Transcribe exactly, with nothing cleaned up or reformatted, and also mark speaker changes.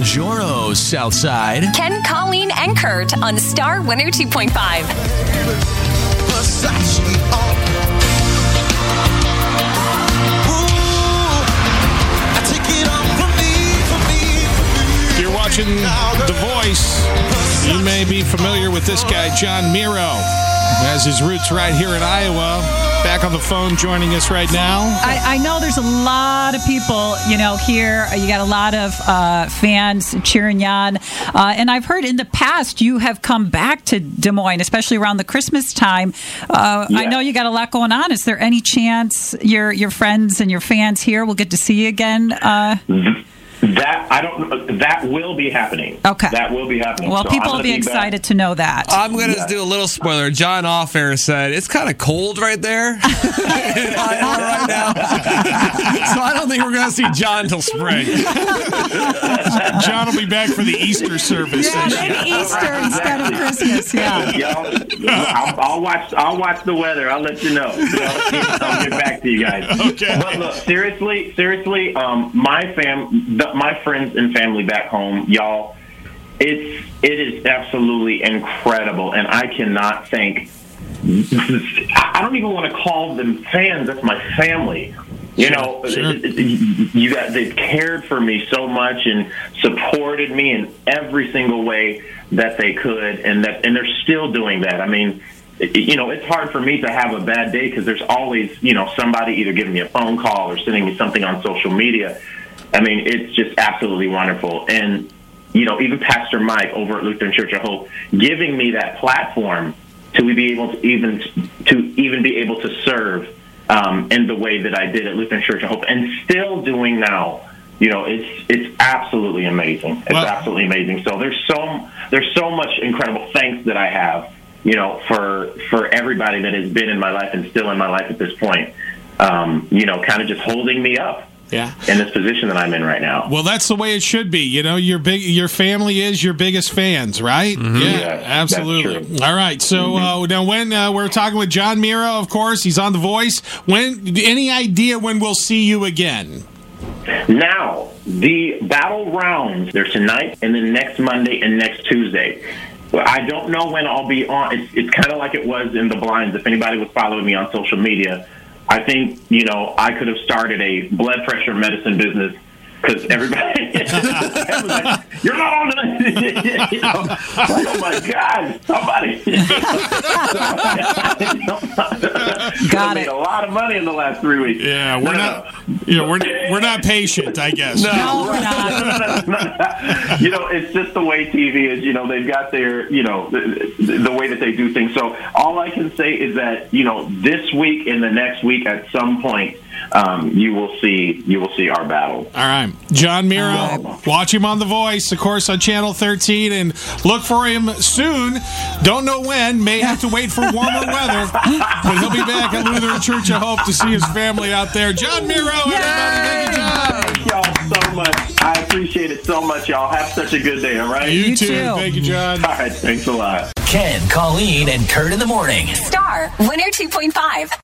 Speaker 1: Joro, Southside.
Speaker 2: Ken, Colleen, and Kurt on Star one oh two point five.
Speaker 3: You're watching The Voice. You may be familiar with this guy, John Miro. Has his roots right here in Iowa. Back on the phone joining us right now.
Speaker 4: I, I know there's a lot of people, you know, here. You got a lot of uh, fans cheering you on. Uh, and I've heard in the past you have come back to Des Moines, especially around the Christmas time. Uh,
Speaker 5: yeah.
Speaker 4: I know you got a lot going on. Is there any chance your your friends and your fans here will get to see you again? Uh,
Speaker 5: That I don't. That will be happening.
Speaker 4: Okay,
Speaker 5: that will be happening.
Speaker 4: Well,
Speaker 5: so
Speaker 4: people will be excited back. to know that.
Speaker 6: I'm going to
Speaker 5: yeah.
Speaker 6: do a little spoiler. John off air said it's kind of cold right there in Iowa right now, so I don't think we're going to see John till spring.
Speaker 3: John will be back for the Easter service.
Speaker 4: Yeah, maybe Easter instead of Christmas. Yeah.
Speaker 5: Y'all, I'll, I'll watch. I'll watch the weather. I'll let you know. I'll get back to you guys.
Speaker 3: Okay.
Speaker 5: But look, seriously, seriously, um, my fam. The, my friends and family back home, y'all, it's it is absolutely incredible, and I cannot thank. I don't even want to call them fans. That's my family. You know,
Speaker 3: sure.
Speaker 5: it, it, you got they've cared for me so much and supported me in every single way that they could, and that and they're still doing that. I mean, it, you know, it's hard for me to have a bad day because there's always, you know, somebody either giving me a phone call or sending me something on social media. I mean, it's just absolutely wonderful. And, you know, even Pastor Mike over at Lutheran Church of Hope giving me that platform to be able to even to even be able to serve um, in the way that I did at Lutheran Church of Hope and still doing now. You know, it's it's absolutely amazing. It's
Speaker 3: well,
Speaker 5: absolutely amazing. So there's so there's so much incredible thanks that I have, you know, for for everybody that has been in my life and still in my life at this point. Um, you know, kind of just holding me up.
Speaker 3: Yeah.
Speaker 5: In this position that I'm in right now.
Speaker 3: Well, that's the way it should be. You know, your big, your family is your biggest fans, right?
Speaker 5: Mm-hmm.
Speaker 3: Yeah,
Speaker 5: Yes,
Speaker 3: absolutely. All right. So mm-hmm. uh, now, when uh, we're talking with John Miro, of course, he's on The Voice. When any idea when we'll see you again?
Speaker 5: Now, the battle rounds, they're tonight and then next Monday and next Tuesday. Well, I don't know when I'll be on. It's, it's kind of like it was in the blinds. If anybody was following me on social media, I think, you know, I could have started a blood pressure medicine business because everybody was like, you're not on the you know, like, oh my God, somebody.
Speaker 4: Got
Speaker 5: I made
Speaker 4: it.
Speaker 5: a lot of money in the last three weeks.
Speaker 3: Yeah, we're
Speaker 5: no,
Speaker 3: not.
Speaker 5: No.
Speaker 3: You know, we're we're not patient, I guess.
Speaker 4: No, no we're not.
Speaker 5: You know, it's just the way T V is. You know, they've got their, you know, the, the way that they do things. So all I can say is that, you know, this week and the next week at some point, um, you will see you will see our battle.
Speaker 3: All right. John Miro, uh, watch him on The Voice, of course, on Channel thirteen, and look for him soon. Don't know when. May have to wait for warmer weather, but he'll be back at Lutheran Church of Hope to see his family out there. John Miro, everybody, thank you, John.
Speaker 5: Thank y'all so much. I appreciate it so much, y'all. Have such a good day, all right?
Speaker 3: You,
Speaker 4: you
Speaker 3: too.
Speaker 4: too.
Speaker 3: Thank you, John.
Speaker 5: All right, thanks a lot.
Speaker 1: Ken, Colleen, and Kurt in the morning.
Speaker 2: Star one oh two point five.